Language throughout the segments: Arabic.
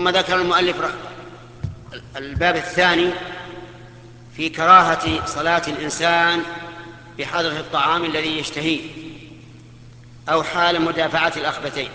ثم ذكر المؤلف الباب الثاني في كراهة صلاة الإنسان بحضرة الطعام الذي يشتهيه أو حال مدافعة الأخبثين.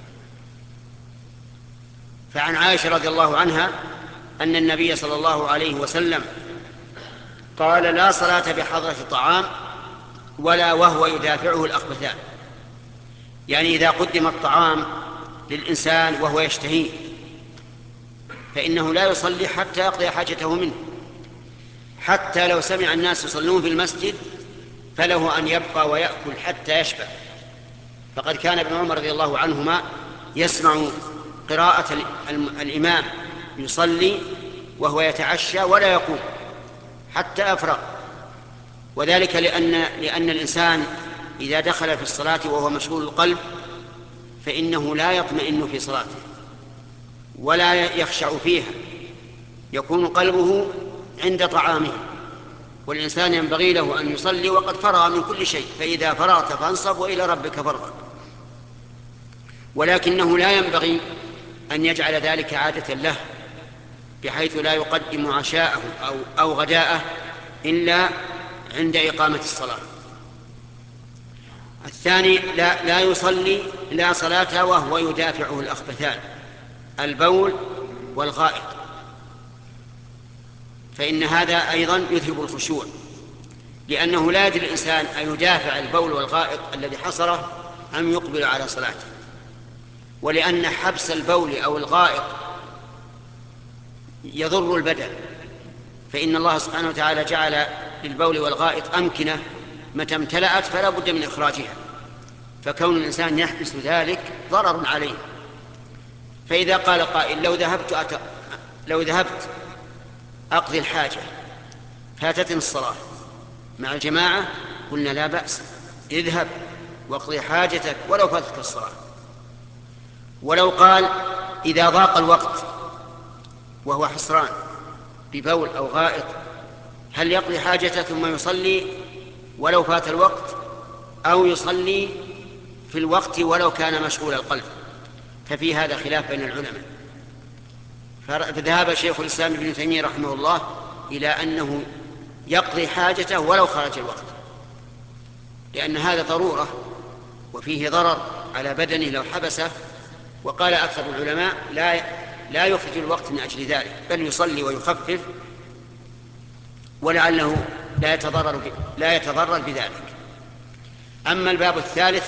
فعن عائشة رضي الله عنها أن النبي صلى الله عليه وسلم قال: لا صلاة بحضرة الطعام ولا وهو يدافعه الأخبثان. يعني إذا قدم الطعام للإنسان وهو يشتهيه فإنه لا يصلي حتى يقضي حاجته منه، حتى لو سمع الناس يصلون في المسجد فله أن يبقى ويأكل حتى يشبع. فقد كان ابن عمر رضي الله عنهما يسمع قراءة الإمام يصلي وهو يتعشى ولا يقوم حتى أفرغ، وذلك لأن الإنسان إذا دخل في الصلاة وهو مشغول القلب فإنه لا يطمئن في صلاته ولا يخشع فيها، يكون قلبه عند طعامه. والإنسان ينبغي له أن يصلي وقد فرغ من كل شيء، فإذا فرغت فانصب وإلى ربك فارغب. ولكنه لا ينبغي أن يجعل ذلك عادة له بحيث لا يقدم عشاءه أو غداءه إلا عند إقامة الصلاة. الثاني لا يصلي لا صلاة وهو يدافعه الأخبثان، البول والغائط، فإن هذا أيضا يذهب الخشوع، لأنه لا يدري الإنسان أن يدافع البول والغائط الذي حصره أم يقبل على صلاته. ولأن حبس البول أو الغائط يضر البدن، فإن الله سبحانه وتعالى جعل للبول والغائط أمكنة متى امتلأت فلا بد من إخراجها، فكون الإنسان يحبس ذلك ضرر عليه. فإذا قال قائل: لو ذهبت أقضي الحاجة فاتتني الصلاة مع الجماعة، قلنا: لا بأس، اذهب واقضي حاجتك ولو فاتتك الصلاة. ولو قال: إذا ضاق الوقت وهو حسران ببول أو غائط، هل يقضي حاجته ثم يصلي ولو فات الوقت، أو يصلي في الوقت ولو كان مشغول القلب؟ ففي هذا خلاف بين العلماء. فذهب شيخ الإسلام ابن تيمية رحمه الله إلى أنه يقضي حاجته ولو خرج الوقت، لأن هذا ضرورة وفيه ضرر على بدنه لو حبسه. وقال أكثر العلماء: لا يخرج الوقت من أجل ذلك، بل يصلي ويخفف ولعله لا يتضرر بذلك. أما الباب الثالث